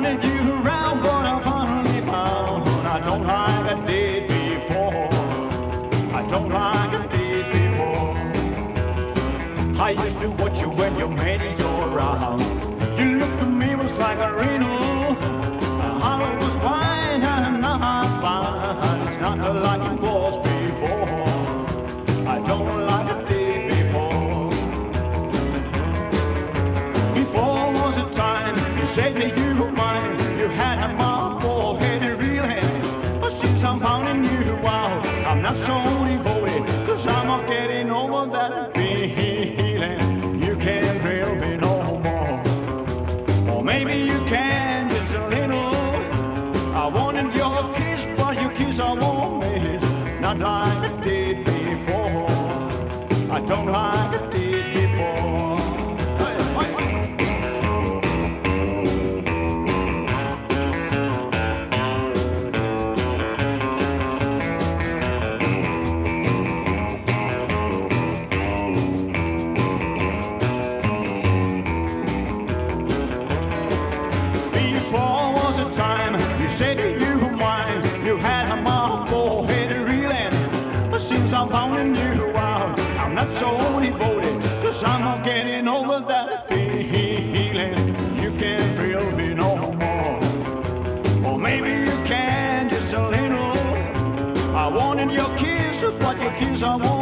wanted you around, but I finally found I don't like I did before. I don't like I did before. I used to watch you when you made it your round. You looked at me was like a riddle. How it was wine and now I'm fine. It's not like it was before. I don't like I did before. Before was a time you said that you were mine. You had a mouth for headed real hand. But since I'm found in you, wow, I'm not so devoted. Cause I'm not getting over that feeling. You can't feel me no more. Or maybe you can just a little. I wanted your kiss, but your kiss I won't miss. Not like I did before. I don't like I did before. Before was a time you said that you were mine. You had a mouth for headed reeling. But since I'm found in you, wow, I'm not so devoted. Cause I'm not getting over that feeling. You can't feel me no more. Or maybe you can just a little. I wanted your kiss, but your kiss I won't.